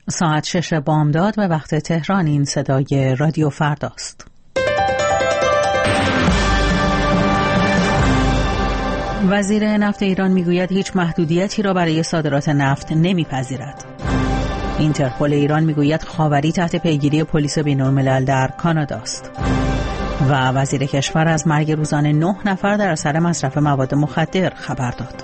ساعت 6 بامداد به وقت تهران. این صدای رادیو فرداست. وزیر نفت ایران میگوید هیچ محدودیتی را برای صادرات نفت نمیپذیرد. اینترپل ایران میگوید خاوری تحت پیگیری پلیس بین‌الملل در کانادا است. و وزیر کشور از مرگ روزانه 9 نفر در اثر مصرف مواد مخدر خبر داد.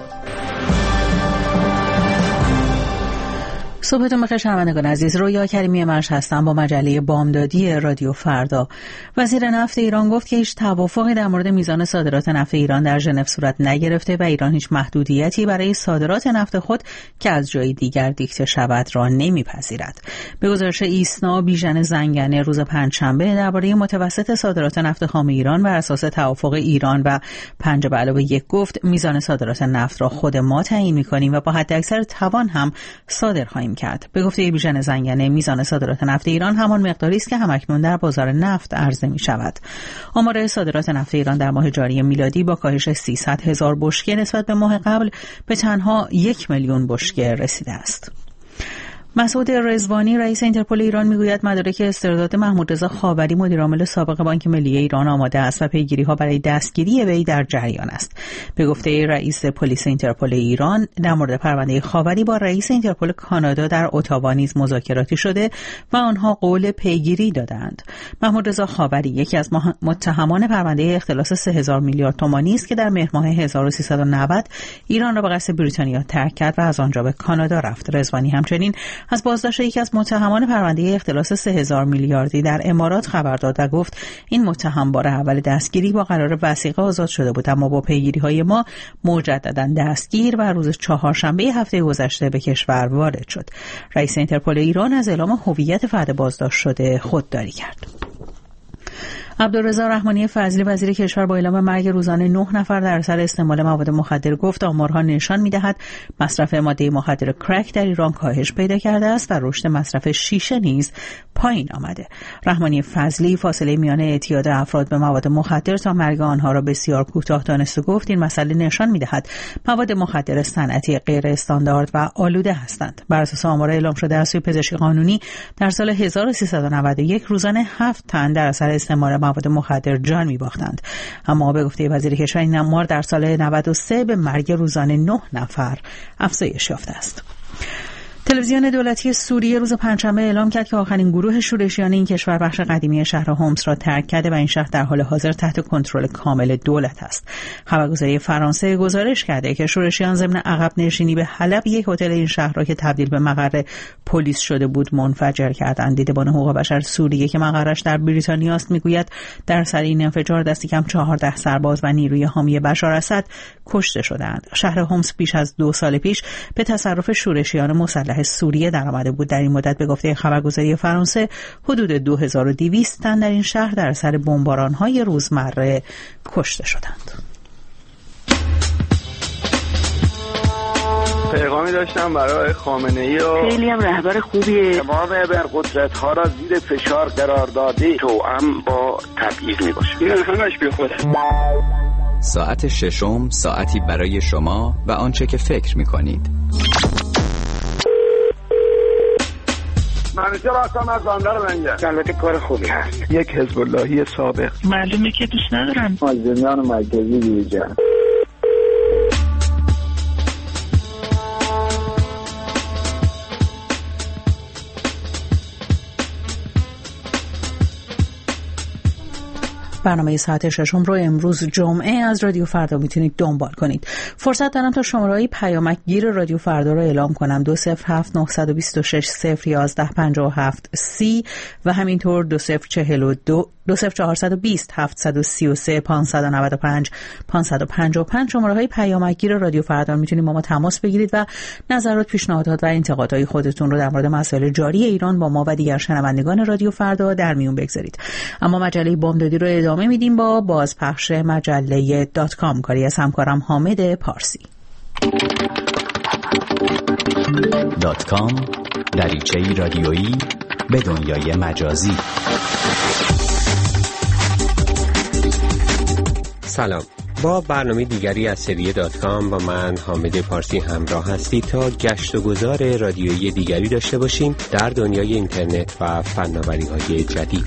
صبحتون بخیر شنوندگان عزیز، رویا کریمی مرش هستم با مجله بامدادی رادیو فردا. وزیر نفت ایران گفت که هیچ توافقی در مورد میزان صادرات نفت ایران در ژنو صورت نگرفته و ایران هیچ محدودیتی برای صادرات نفت خود که از جای دیگر دیکته شود را نمیپذیرد. به گزارش ایسنا بیژن زنگنه روز پنجشنبه درباره متوسط صادرات نفت خام ایران بر اساس توافق ایران و 5+1 گفت میزان صادرات نفت را خود ما تعیین می‌کنیم و با حداکثر توان هم صادر خواهیم کرد. به گفته بیژن زنگنه میزان صادرات نفت ایران همان مقداری است که همکنون در بازار نفت عرضه می شود. آمار صادرات نفت ایران در ماه جاری میلادی با کاهش 300,000 بشکه نسبت به ماه قبل به تنها 1,000,000 بشکه رسیده است. مسعود رضوانی رئیس اینترپل ایران میگوید مدارک استرداد محمود رضا خاوری مدیر عامل سابق بانک ملی ایران آماده است و پیگیری‌ها برای دستگیری وی در جریان است. به گفته رئیس پلیس اینترپل ایران در مورد پرونده خاوری با رئیس اینترپل کانادا در اتاوا نیز مذاکراتی شده و آنها قول پیگیری دادند. محمود رضا خاوری یکی از متهمان پرونده اختلاس 3000 میلیارد تومانی است که در مهر ماه 1390 ایران را به قصد بریتانیا ترک کرد و از آنجا به کانادا رفت. رضوانی همچنین از بازداشت یکی از متهمان پرونده اختلاس 3000 میلیاردی در امارات خبر داد و گفت این متهم بار اول دستگیری با قرار وثیقه آزاد شده بود، اما با پیگیری‌های ما مجددا دستگیر و روز چهارشنبه هفته گذشته به کشور وارد شد. رئیس اینترپل ایران از اعلام هویت فرد بازداشت شده خودداری کرد. عبدالرضا رحمانی فضلی وزیر کشور با اعلام مرگ روزانه 9 نفر در اثر استعمال مواد مخدر گفت آمارها نشان می‌دهد مصرف ماده مخدر کرک در ایران کاهش پیدا کرده است و رشد مصرف شیشه نیز پایین آمده. رحمانی فضلی فاصله میان اعتیاد افراد به مواد مخدر تا مرگ آنها را بسیار کوتاه دانست و گفت این مسئله نشان می‌دهد مواد مخدر صنعتی غیر استاندارد و آلوده هستند. بر اساس آمار اعلام شده از سوی پزشکی قانونی در سال 1391 روزانه 7 تن در اثر استعمال مواد مخدر جان می‌باختند، اما به گفته وزیر کشور این آمار در سال 93 به مرگ روزانه 9 نفر افزایش یافته است. تلویزیون دولتی سوریه روز پنجشنبه اعلام کرد که آخرین گروه شورشیان این کشور بخش قدیمی شهر هومس را ترک کرده و این شهر در حال حاضر تحت کنترل کامل دولت است. خبرگزاری فرانسه گزارش کرده که شورشیان ضمن عقب نشینی به حلب یک هتل این شهر را که تبدیل به مقر پلیس شده بود منفجر کردند. دیدبان حقوق بشر سوریه که مقرش در بریتانیا است میگوید در سر این انفجار دستی کم 14 سرباز و نیروی حامی بشار اسد کشته شدند. شهر هومس بیش از 2 سال پیش به تصرف شورشیان مسلح سوریه درآمده بود. در این مدت به گفته خبرگزاری فرانسه حدود 2200 تن در این شهر در اثر بمباران‌های روزمره کشته شدند. پیغامی داشتم برای خامنه‌ای و خیلی هم رهبر خوبیه. تمام ابرقدرت‌ها را زیر فشار قرار داده توأم با تبعیض میباشه. این همش بیخوده. ساعت ششم ساعتی برای شما و آنچه که فکر می‌کنید. منیجر هستم از بندر منگه. البته کار خوبی هست. یک حزب اللهی سابق. معلومه که دوست ندارم. مازندران مرکزی دیجا. برنامه ساعت ششم رو امروز جمعه از رادیو فردا میتونید دنبال کنید. فرصت دارم تا شماره‌های پیامک گیر رادیو فردا رو اعلام کنم. 207 926 01157 30 و همینطور 2042 20420 733 595 555 شماره‌های پیامک گیر رادیو فردا میتونید با ما تماس بگیرید و نظرات، پیشنهادات و انتقادهای خودتون رو در مورد مسائل جاری ایران با ما و دیگر شنوندگان رادیو فردا در میون بگذارید. اما مجله بامدادی رو ادامه میدیم با بازپخش مجله .com، کاری از همکارم حامد پارسی. .com دریچه‌ای رادیویی به دنیای مجازی. سلام، با برنامه دیگری از سری .com با من حامد پارسی همراه هستید تا گشت و گذار رادیویی دیگری داشته باشیم در دنیای اینترنت و فناوری‌های جدید.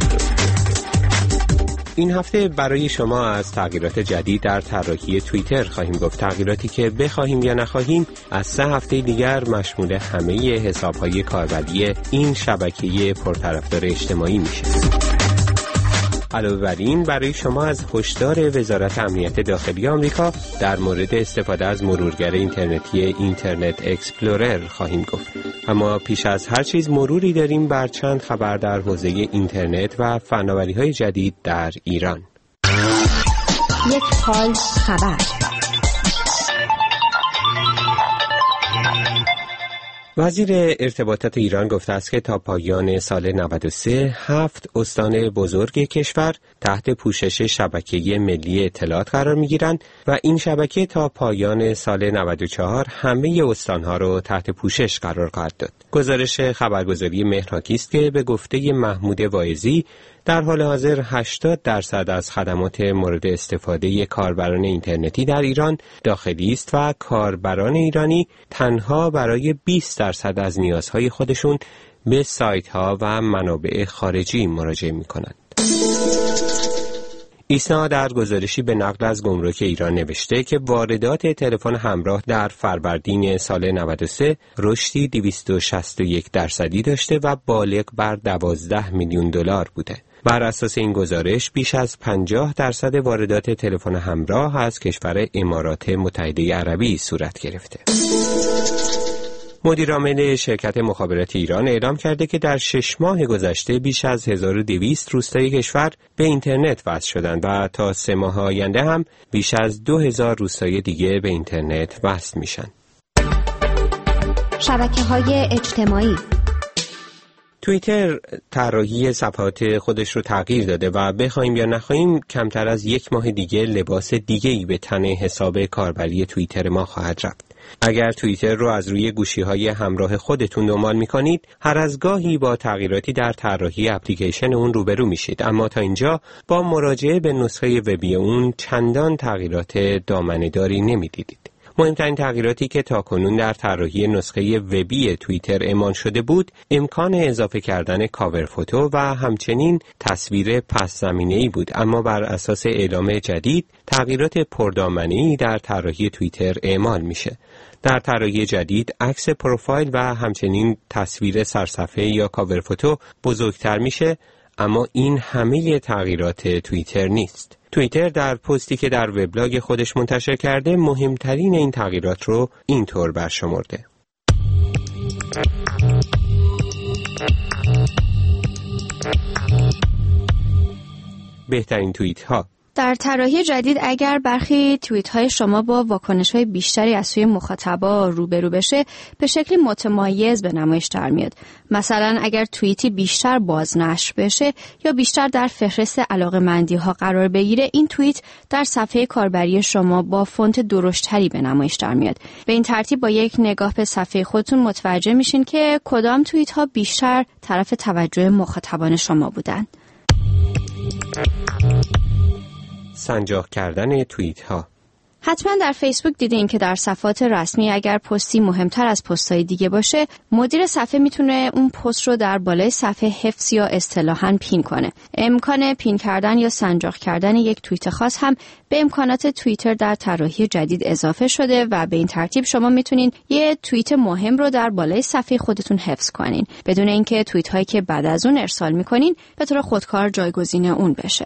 این هفته برای شما از تغییرات جدید در طراحی توییتر خواهیم گفت، تغییراتی که بخواهیم یا نخواهیم از 3 هفته دیگر مشمول همه حساب‌های کاربری این شبکه پرطرفدار اجتماعی میشه. علاوه بر این برای شما از هشدار وزارت امنیت داخلی آمریکا در مورد استفاده از مرورگر اینترنتی اینترنت اکسپلورر خواهیم گفت. اما پیش از هر چیز مروری داریم بر چند خبر در حوزه اینترنت و فناوری‌های جدید در ایران. یک حال خبر. وزیر ارتباطات ایران گفته است که تا پایان سال 93 7 استان بزرگ کشور تحت پوشش شبکه ملی اطلاعات قرار می‌گیرند و این شبکه تا پایان سال 94 همه استان‌ها را تحت پوشش قرار خواهد داد. گزارش خبرگزاری مهرحاکی است که به گفته محمود واعظی در حال حاضر 80% از خدمات مورد استفاده کاربران اینترنتی در ایران داخلی است و کاربران ایرانی تنها برای 20% از نیازهای خودشون به سایت‌ها و منابع خارجی مراجعه می‌کنند. ایسنا در گزارشی به نقل از گمرک ایران نوشته که واردات تلفن همراه در فروردین سال 93 رشدی 261% داشته و بالغ بر 12 میلیون دلار بوده. بر اساس این گزارش بیش از 50% واردات تلفن همراه از کشور امارات متحده عربی صورت گرفته. مدیر عامل شرکت مخابرات ایران اعلام کرده که در 6 ماه گذشته بیش از 1200 روستای کشور به اینترنت وصل شدند و تا 3 ماه آینده هم بیش از 2000 روستای دیگه به اینترنت وصل میشن. شبکه‌های اجتماعی. توییتر طراحی صفحات خودش رو تغییر داده و بخوایم یا نخواهیم کمتر از 1 ماه دیگه لباس دیگه‌ای به تن حساب کاربری توییتر ما خواهد رفت. اگر توییتر رو از روی گوشی‌های همراه خودتون دنبال می‌کنید، هر از گاهی با تغییراتی در طراحی اپلیکیشن اون روبرو میشید، اما تا اینجا با مراجعه به نسخه وبی اون چندان تغییرات دامنه‌داری نمی‌دیدید. مهمترین تغییراتی که تاکنون در طراحی نسخه وبی توییتر اعمال شده بود، امکان اضافه کردن کاور فوتو و همچنین تصویر پس زمینه‌ای بود، اما بر اساس اعلام جدید تغییرات پردامنه‌ای در طراحی توییتر اعمال میشه. در طراحی جدید عکس پروفایل و همچنین تصویر سرصفحه یا کاور فوتو بزرگتر میشه، اما این همه تغییرات توییتر نیست. توییتر در پستی که در وبلاگ خودش منتشر کرده مهمترین این تغییرات رو اینطور برشمرده: بهترین توییت ها. در طراحی جدید اگر برخی توییت های شما با واکنش های بیشتری از سوی مخاطبا روبرو بشه، به شکلی متمایز به نمایش در میاد. مثلا اگر توییتی بیشتر بازنشر بشه یا بیشتر در فهرست علاقه‌مندی ها قرار بگیره، این توییت در صفحه کاربری شما با فونت درشتری به نمایش در میاد. به این ترتیب با یک نگاه به صفحه خودتون متوجه میشین که کدام توییت ها بیشتر طرف توجه مخاطبان شما بودن. سنجاق کردن توییت ها. حتما در فیسبوک دیدین که در صفحات رسمی اگر پستی مهمتر از پست‌های دیگه باشه، مدیر صفحه میتونه اون پست رو در بالای صفحه حفظ یا اصطلاحاً پین کنه. امکان پین کردن یا سنجاق کردن یک توییت خاص هم به امکانات توییتر در طراحی جدید اضافه شده و به این ترتیب شما میتونین یه توییت مهم رو در بالای صفحه خودتون حفظ کنین بدون اینکه توییت هایی که بعد از اون ارسال میکنین به طور خودکار جایگزین اون بشه.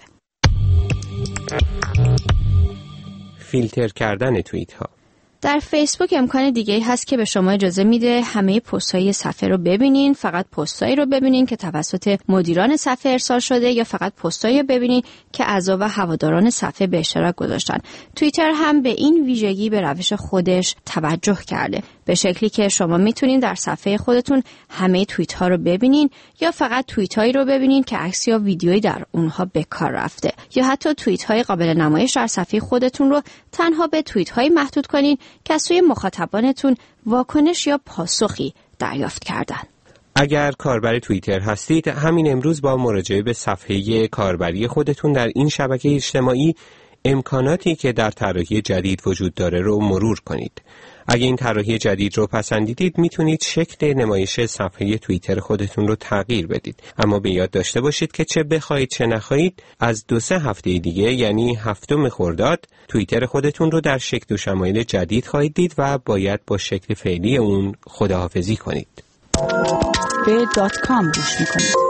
فیلتر کردن توییت ها. در فیسبوک امکان دیگه‌ای هست که به شما اجازه میده همه پست‌های صفحه رو ببینین، فقط پست‌هایی رو ببینین که توسط مدیران صفحه ارسال شده یا فقط پست‌هایی رو ببینین که اعضا و هواداران صفحه به اشتراک گذاشتن. توییتر هم به این ویژگی به روش خودش توجه کرده، به شکلی که شما میتونین در صفحه خودتون همه توییت‌ها رو ببینین یا فقط توییت‌هایی رو ببینین که عکس یا ویدیویی در اونها به کار رفته، یا حتی توییت‌های قابل نمایش در صفحه خودتون رو تنها به توییت‌هایی محدود کنین که از سوی مخاطبانتون واکنش یا پاسخی دریافت کردن. اگر کاربر توییتر هستید، همین امروز با مراجعه به صفحه کاربری خودتون در این شبکه اجتماعی امکاناتی که در طراحی جدید وجود داره رو مرور کنید. اگه این طراحی جدید رو پسندیدید میتونید شکل نمایش صفحه توییتر خودتون رو تغییر بدید. اما به یاد داشته باشید که چه بخواید چه نخواهید از 2-3 هفته دیگه یعنی 7 خرداد توییتر خودتون رو در شکل و شمایل جدید خواهید دید و باید با شکل فعلی اون خداحافظی کنید. به .com گوش میکنید.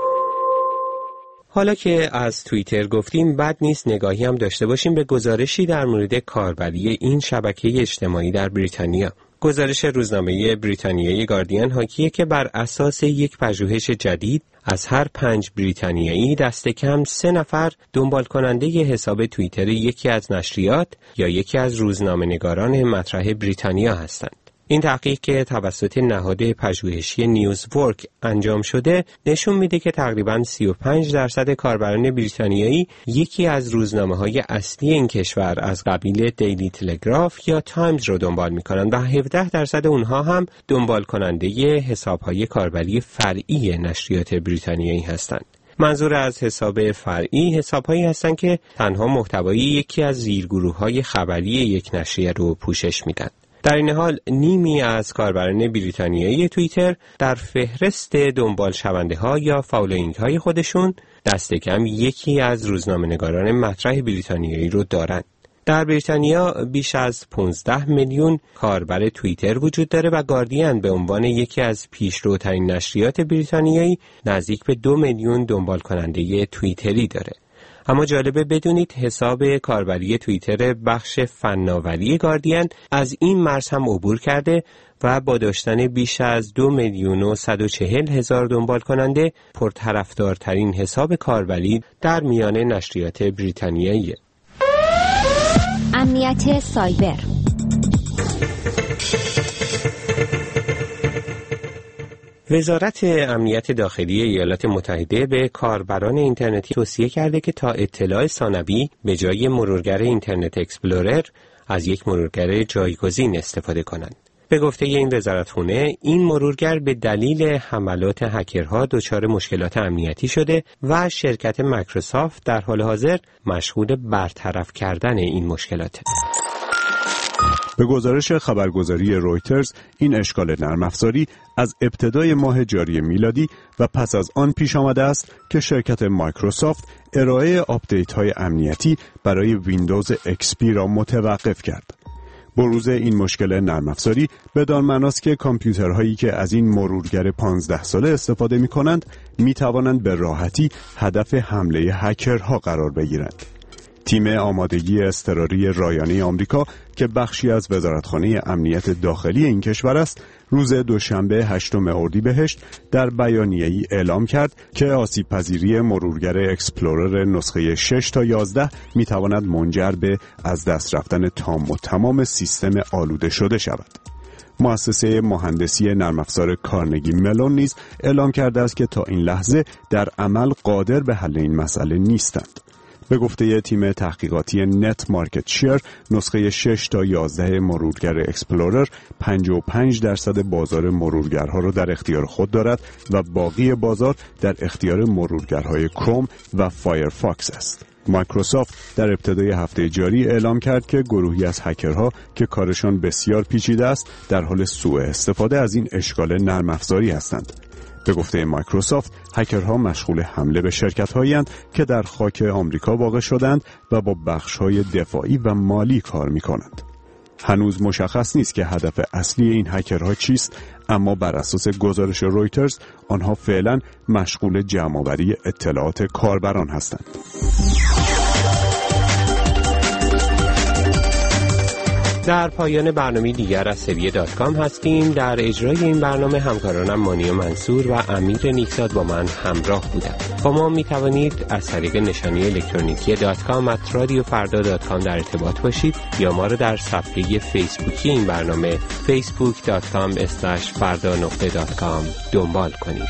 حالا که از توییتر گفتیم بد نیست نگاهی هم داشته باشیم به گزارشی در مورد کاربری این شبکه اجتماعی در بریتانیا. گزارش روزنامه بریتانیایی گاردین حاکیه که بر اساس یک پژوهش جدید از هر 5 بریتانیایی دست کم 3 نفر دنبال کننده ی حساب توییتر یکی از نشریات یا یکی از روزنامه‌نگاران مطرح بریتانیا هستند. این تحقیق که توسط نهاد پژوهشی نیوزورک انجام شده نشون میده که تقریباً 35% کاربران بریتانیایی یکی از روزنامه‌های اصلی این کشور از قبیل دیلی تلگراف یا تایمز رو دنبال میکنن و 17% اونها هم دنبال کننده ی حساب‌های کاربری فرعی نشریات بریتانیایی هستند. منظور از حساب فرعی حساب‌هایی هستند که تنها محتوای یکی از زیرگروه‌های خبری یک نشریه رو پوشش میدن. در این حال نیمی از کاربران بریتانیایی توییتر در فهرست دنبال شونده ها یا فالوینگ های خودشون دست کم یکی از روزنامه‌نگاران مطرح بریتانیایی رو دارند. در بریتانیا بیش از 15 میلیون کاربر توییتر وجود داره و گاردین به عنوان یکی از پیشروترین نشریات بریتانیایی نزدیک به 2 میلیون دنبال کننده توییتری داره. اما جالبه بدونید حساب کاربری توییتر بخش فناوری گاردین از این مرز هم عبور کرده و با داشتن بیش از 2,140,000 دنبال کننده پرطرفدارترین حساب کاربری در میان نشریات بریتانیاییه. امنیت سایبر. وزارت امنیت داخلی ایالات متحده به کاربران اینترنتی توصیه کرده که تا اطلاع ثانوی به جای مرورگر اینترنت اکسپلورر از یک مرورگر جایگزین استفاده کنند. به گفته این وزارتخونه این مرورگر به دلیل حملات هکرها دچار مشکلات امنیتی شده و شرکت مایکروسافت در حال حاضر مشغول برطرف کردن این مشکلات. به گزارش خبرگزاری رویترز این اشکال نرم افزاری از ابتدای ماه جاری میلادی و پس از آن پیش آمده است که شرکت مایکروسافت ارائه آپدیت‌های امنیتی برای ویندوز XP را متوقف کرد. بروز این مشکل نرم افزاری بدان معناست که کامپیوترهایی که از این مرورگر 15 ساله استفاده می‌کنند می‌توانند به راحتی هدف حمله هکرها قرار بگیرند. تیم آمادگی اضطراری رایانه آمریکا که بخشی از وزارتخانه امنیت داخلی این کشور است، روز دوشنبه 8 اردیبهشت در بیانیه‌ای اعلام کرد که آسیب‌پذیری مرورگر اکسپلورر نسخه 6 تا 11 می‌تواند منجر به از دست رفتن تام و تمام سیستم آلوده شده شود. مؤسسه مهندسی نرم افزار کارنگی ملون نیز اعلام کرده است که تا این لحظه در عمل قادر به حل این مسئله نیستند. به گفته تیم تحقیقاتی نت مارکت شیر، نسخه 6 تا 11 مرورگر اکسپلورر 55% بازار مرورگرها را در اختیار خود دارد و باقی بازار در اختیار مرورگرهای کروم و فایرفاکس است. مایکروسافت در ابتدای هفته جاری اعلام کرد که گروهی از هکرها که کارشان بسیار پیچیده است در حال سوء استفاده از این اشکال نرم افزاری هستند. به گفته مایکروسافت، هکرها مشغول حمله به شرکت‌هایند که در خاک آمریکا واقع شدند و با بخش‌های دفاعی و مالی کار می‌کنند. هنوز مشخص نیست که هدف اصلی این هکرها چیست، اما بر اساس گزارش رویترز آنها فعلا مشغول جمع‌آوری اطلاعات کاربران هستند. در پایان برنامه دیگر از سری .com هستیم. در اجرای این برنامه همکارانم مانی و منصور و امیر نیکزاد با من همراه بودند. با ما می توانید از طریق نشانی الکترونیکی .com@radiofarda.com در ارتباط باشید یا ما را در صفحه فیسبوکی این برنامه facebook.com/farda.com دنبال کنید.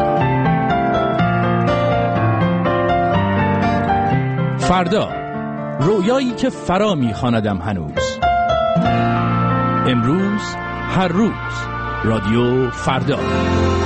فردا رویایی که فرا می‌خواندم هنوز. امروز هر روز رادیو فردا.